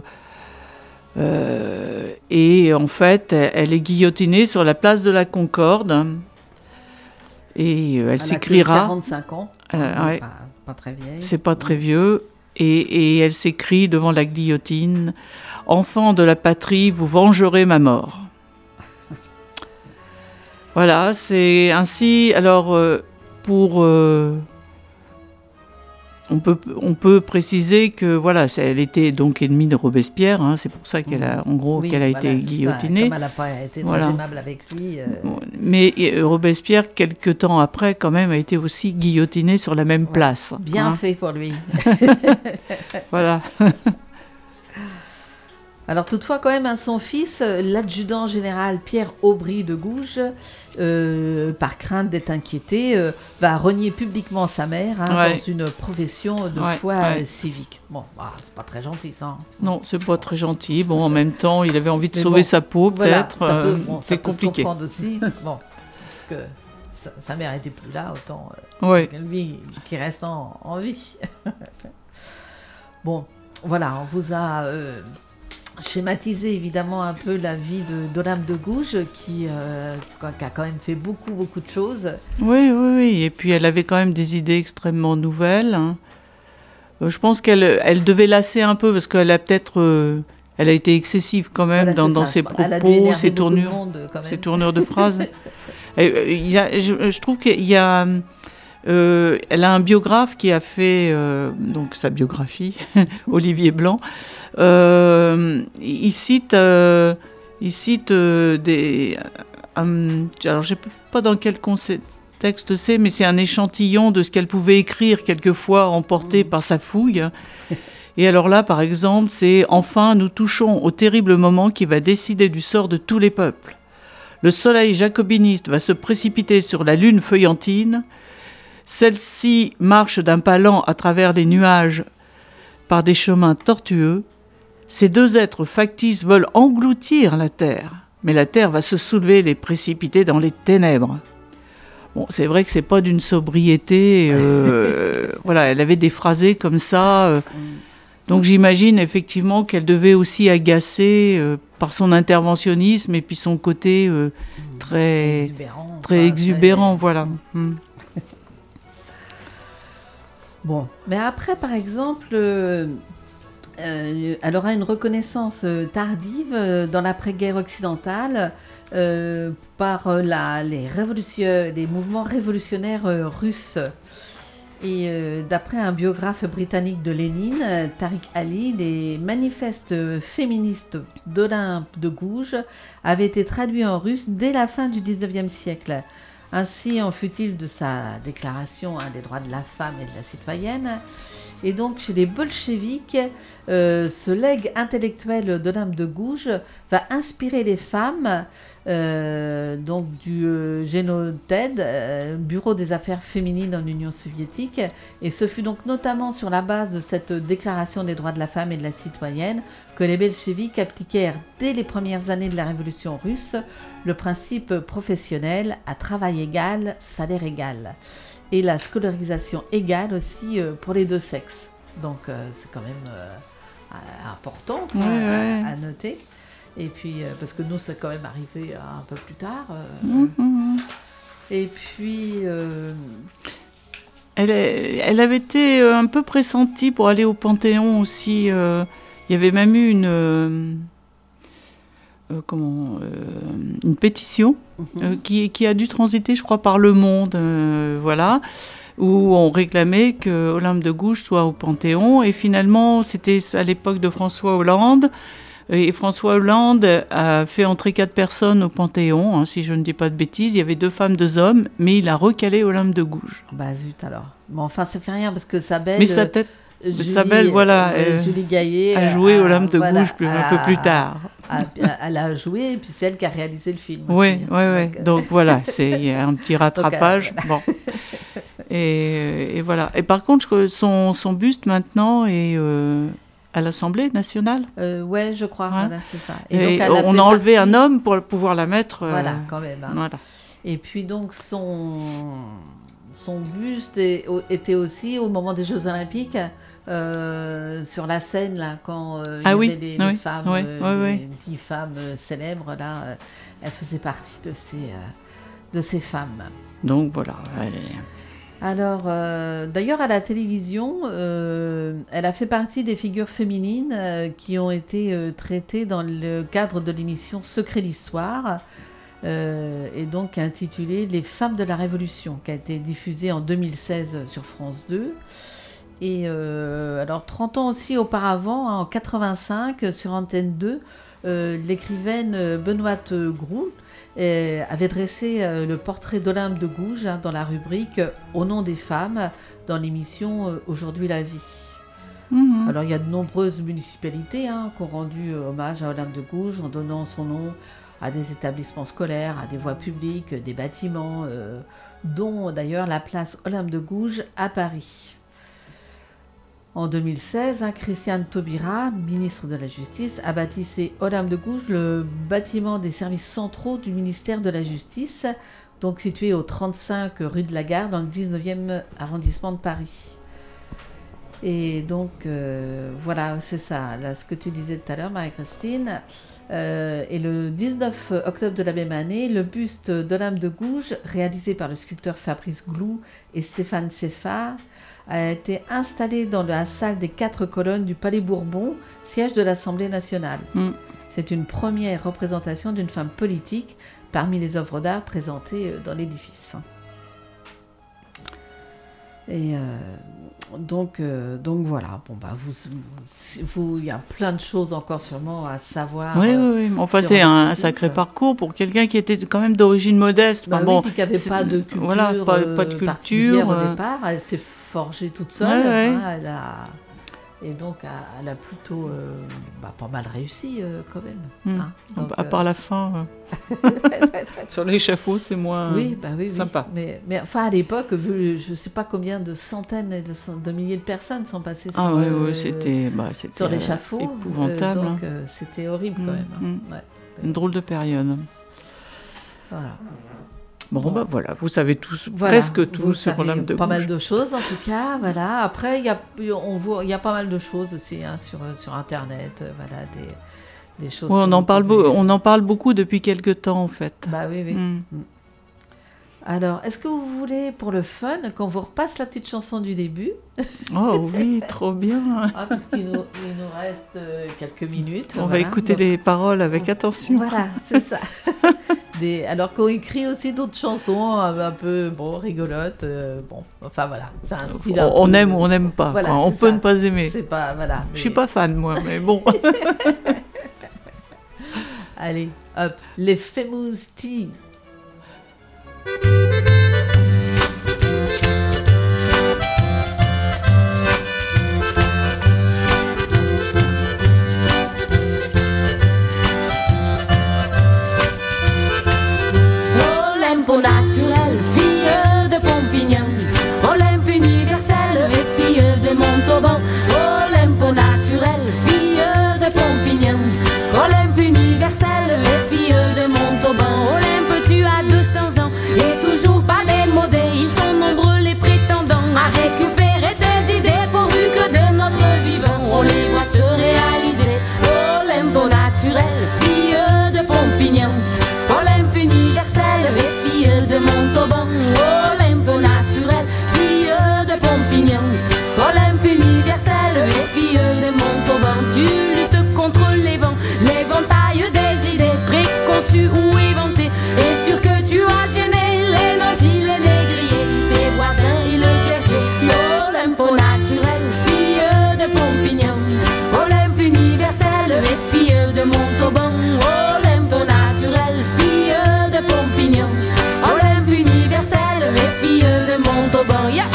et en fait, elle est guillotinée sur la place de la Concorde et elle s'écrira... Elle a 45 ans, pas très vieille. C'est pas très vieux. Et elle s'écrie devant la guillotine « Enfant de la patrie, vous vengerez ma mort ». Voilà, c'est ainsi. Alors, on peut préciser que elle était donc ennemie de Robespierre. C'est pour ça qu'elle a, qu'elle a été guillotinée. Comme elle n'a pas été très aimable avec lui. Mais Robespierre, quelque temps après, quand même, a été aussi guillotiné sur la même place. Bien fait pour lui. Voilà. Alors toutefois, quand même, son fils, l'adjudant général Pierre Aubry de Gouges, par crainte d'être inquiété, va renier publiquement sa mère dans une profession de foi civique. Bon, c'est pas très gentil, ça. Non, c'est pas très gentil. Bon, en même temps, il avait envie de sauver sa peau, peut-être. C'est compliqué. Ça peut se comprendre aussi. Bon, parce que sa mère était plus là, autant lui qui reste en vie. Bon, voilà, on vous a... schématiser évidemment un peu la vie d'Olympe de Gouges qui a quand même fait beaucoup de choses. Oui. Et puis elle avait quand même des idées extrêmement nouvelles. Je pense qu'elle devait lasser un peu parce qu'elle a peut-être... elle a été excessive quand même dans ses propos, ses tournures de phrases. Je trouve qu'il y a... Elle a un biographe qui a fait donc sa biographie, Olivier Blanc. Il cite des... alors, je ne sais pas dans quel texte c'est, mais c'est un échantillon de ce qu'elle pouvait écrire quelquefois, emportée par sa fougue. Et alors là, par exemple, c'est « Enfin, nous touchons au terrible moment qui va décider du sort de tous les peuples. Le soleil jacobiniste va se précipiter sur la lune feuillantine. Celle-ci marche d'un pas lent à travers les nuages par des chemins tortueux. Ces deux êtres factices veulent engloutir la terre, mais la terre va se soulever et les précipiter dans les ténèbres. » Bon, c'est vrai que c'est pas d'une sobriété. Voilà, elle avait des phrasés comme ça. Donc j'imagine effectivement qu'elle devait aussi agacer par son interventionnisme et puis son côté très exubérant, voilà. Bon, mais après, par exemple, elle aura une reconnaissance tardive dans l'après-guerre occidentale par les mouvements révolutionnaires russes. Et d'après un biographe britannique de Lénine, Tariq Ali, les manifestes féministes d'Olympe de Gouges avaient été traduits en russe dès la fin du XIXe siècle. Ainsi en fut-il de sa déclaration des droits de la femme et de la citoyenne. Et donc, chez les bolcheviks, ce legs intellectuel d'Olympe de Gouges va inspirer les femmes donc du GENOTED, Bureau des affaires féminines en Union soviétique. Et ce fut donc notamment sur la base de cette déclaration des droits de la femme et de la citoyenne que les bolcheviks appliquèrent dès les premières années de la révolution russe le principe professionnel à travail égal, salaire égal. Et la scolarisation égale aussi pour les deux sexes. Donc c'est quand même important à noter. Et puis, parce que nous, c'est quand même arrivé un peu plus tard. Et puis... Elle avait été un peu pressentie pour aller au Panthéon aussi. Il y avait même eu une pétition qui a dû transiter, je crois, par Le Monde, voilà, où on réclamait que Olympe de Gouges soit au Panthéon. Et finalement, c'était à l'époque de François Hollande. Et François Hollande a fait entrer 4 personnes au Panthéon, si je ne dis pas de bêtises. Il y avait 2 femmes, 2 hommes, mais il a recalé Olympe de Gouges. Bah zut alors. Bon, enfin, ça fait rien parce que Sabelle... Mais sa tête... Sabelle, voilà, Julie Gaillet a joué Olympe de Gouges un peu plus tard. Elle a joué et puis c'est elle qui a réalisé le film. Oui. Donc voilà, c'est un petit rattrapage. Bon. Et voilà. Et par contre, son buste maintenant est à l'Assemblée nationale. Ouais, je crois. Voilà, c'est ça. Et donc, on a enlevé un homme pour pouvoir la mettre. Voilà, quand même. Voilà. Et puis donc son buste était aussi au moment des Jeux Olympiques. Sur la scène là quand il y avait des femmes, 10 femmes célèbres là, elle faisait partie de ces femmes. Donc voilà. Alors d'ailleurs à la télévision, elle a fait partie des figures féminines qui ont été traitées dans le cadre de l'émission Secret d'Histoire. Et donc intitulée Les femmes de la Révolution, qui a été diffusée en 2016 sur France 2. Et alors 30 ans aussi auparavant, en 85, sur Antenne 2, l'écrivaine Benoîte Groult avait dressé le portrait d'Olympe de Gouges dans la rubrique Au nom des femmes, dans l'émission Aujourd'hui la vie. Alors il y a de nombreuses municipalités qui ont rendu hommage à Olympe de Gouges en donnant son nom à des établissements scolaires, à des voies publiques, des bâtiments, dont d'ailleurs la place Olympe de Gouges à Paris. En 2016, Christiane Taubira, ministre de la Justice, a baptisé Olympe de Gouges le bâtiment des services centraux du ministère de la Justice, donc situé au 35 rue de la Gare, dans le 19e arrondissement de Paris. Et donc, voilà, c'est ça, là, ce que tu disais tout à l'heure, Marie-Christine. Et le 19 octobre de la même année, le buste d'Olympe de Gouges, réalisé par le sculpteur Fabrice Glou et Stéphane Seffard, a été installé dans la salle des 4 colonnes du Palais Bourbon, siège de l'Assemblée nationale. C'est une première représentation d'une femme politique parmi les œuvres d'art présentées dans l'édifice. Et donc voilà. Bon, bah, il y a plein de choses encore sûrement à savoir. Oui. Enfin, c'est un sacré parcours pour quelqu'un qui était quand même d'origine modeste. Bah, puis qui n'avait pas de culture, pas de culture au départ. Elle s'est forgée toute seule. Et donc, elle a plutôt pas mal réussi quand même. Donc, à part la fin, sur l'échafaud, c'est moins sympa. Mais enfin, à l'époque, je ne sais pas combien de centaines et de milliers de personnes sont passées c'était sur l'échafaud. Épouvantable. Donc, c'était horrible quand même. Une drôle de période. Voilà. Bon, voilà, vous savez tous, presque tout sur Olympe de Gouges. Pas mal de choses, en tout cas, voilà. Après, il y a pas mal de choses aussi sur Internet, voilà, des choses. Oui, on en parle beaucoup depuis quelques temps, en fait. Bah oui. Alors, est-ce que vous voulez, pour le fun, qu'on vous repasse la petite chanson du début ? Oh oui, trop bien. Puisqu'il nous reste quelques minutes. On va écouter les paroles avec attention. Voilà, c'est ça. Alors qu'on écrit aussi d'autres chansons un peu rigolotes. Enfin voilà, c'est un style. On aime ou on n'aime pas. Voilà, on peut ne pas aimer. C'est pas, voilà. Je suis pas fan, moi, mais bon. Allez, hop, les Famous Tea. Olympe naturelle, fille de Pompignan. Olympe universelle et fille de Montauban. Olympe naturelle, fille de Pompignan. Olympe universelle et fille de Montauban. Olympe, tu as 200 ans et toujours pas démodé. Ils sont nombreux les prétendants à récupérer tes idées pourvu que de notre vivant on les voit se réaliser. Olympe naturelle, fille de Pompignan. Olympe universelle et fille de Montauban. Olympe naturelle, fille de Pompignan. Olympe universelle et fille de Montauban. Tu luttes contre les ventailles des idées préconçues ou éventées. Et sûr que tu as gêné les nantis, les négriers, tes voisins et le clergé. Olympe naturelle, fille de Pompignan. Olympe universelle et fille de Montauban. Olympe naturelle, fille de Pompignan. Olympe universelle et fille de Montauban. Yeah.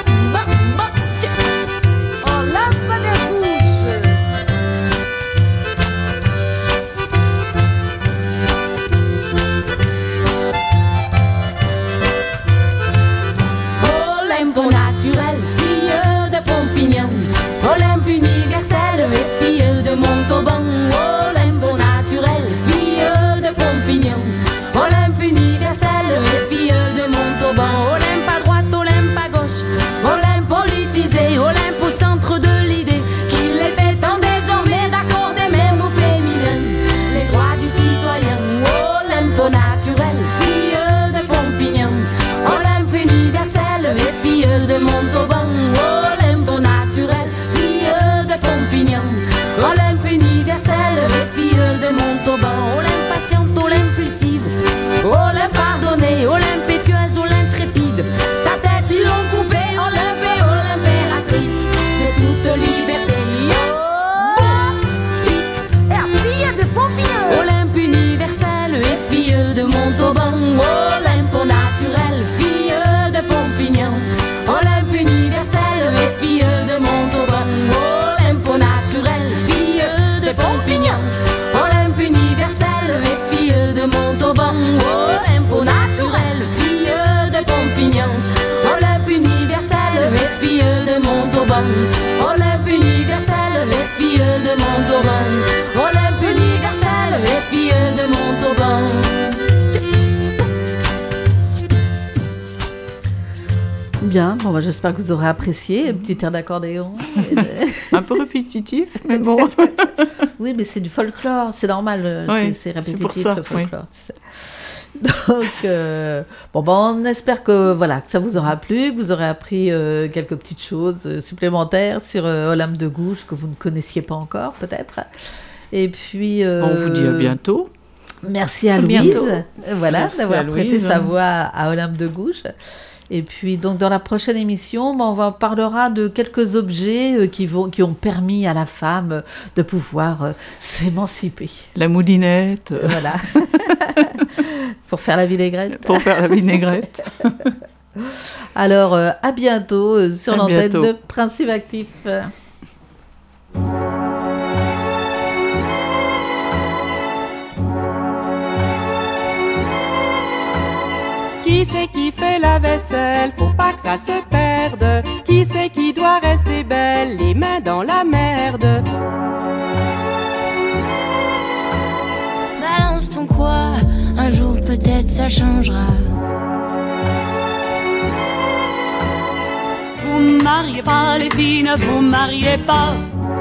Olympe des Gouges. Olympe naturelle, fille de Pompignan. Olympe universelle et fille de Montauban. Olympe naturelle, fille de Pompignan. Olympe universelle et fille de Montauban. Olympe à droite, Olympe à gauche. Olympe politisé, Olympe au centre de l'idée qu'il était temps désormais d'accorder même aux féminins les droits du citoyen. Olympe naturelle, fille de Pompignan. Olympe universelle et fille de Montauban. Olympe naturelle, fille de Pompignan. Olympe universelle et fille de Montauban. Olympe patiente, Olympe impulsive. Olympe pardonnée, Olympe pétueuse, Olympe intrépide. Ta tête ils l'ont coupée, Olympe et Olympératrice de toute liberté. Et la fille de Pompignan. Olympe universelle et fille de Montauban. Olympe naturelle, fille de Pompignan. Olympe universelle et fille de Montauban. Olympe naturelle, fille de Pompignan. Olympe universelle et fille de Montauban. Olympe naturelle, fille de Pompignan. Olympe universelle et fille de Montauban. Olympe universelle et fille de Montauban. Olympe universelle et fille de Montauban. Bien, bon, j'espère que vous aurez apprécié, un petit air d'accordéon. Un peu répétitif, mais bon. Oui, mais c'est du folklore, c'est normal, c'est répétitif, pour ça, le folklore, tu sais. Donc, on espère que ça vous aura plu, que vous aurez appris quelques petites choses supplémentaires sur Olympe de Gouges que vous ne connaissiez pas encore, peut-être. Et puis... on vous dit à bientôt. Merci à Louise, d'avoir prêté sa voix à Olympe de Gouges. Et puis, donc, dans la prochaine émission, on parlera de quelques objets qui ont permis à la femme de pouvoir s'émanciper. La moulinette. Voilà. Pour faire la vinaigrette. Pour faire la vinaigrette. Alors, à bientôt sur l'antenne de Principe Actif. Qui c'est qui fait la vaisselle? Faut pas que ça se perde. Qui c'est qui doit rester belle? Les mains dans la merde. Balance ton quoi, un jour peut-être ça changera. Vous mariez pas les filles, ne vous mariez pas.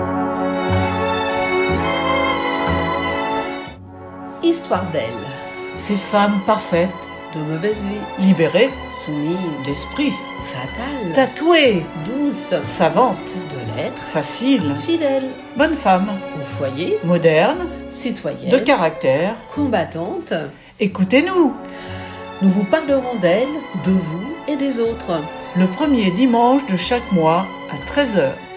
Histoire d'elle. Ces femmes parfaites, de mauvaise vie, libérées, soumises, d'esprit, fatales, tatouées, douces, savantes, de lettres, faciles, fidèles, bonnes femmes, au foyer, modernes, citoyennes, de caractère, combattantes. Écoutez-nous. Nous vous parlerons d'elles, de vous et des autres. Le premier dimanche de chaque mois à 13h.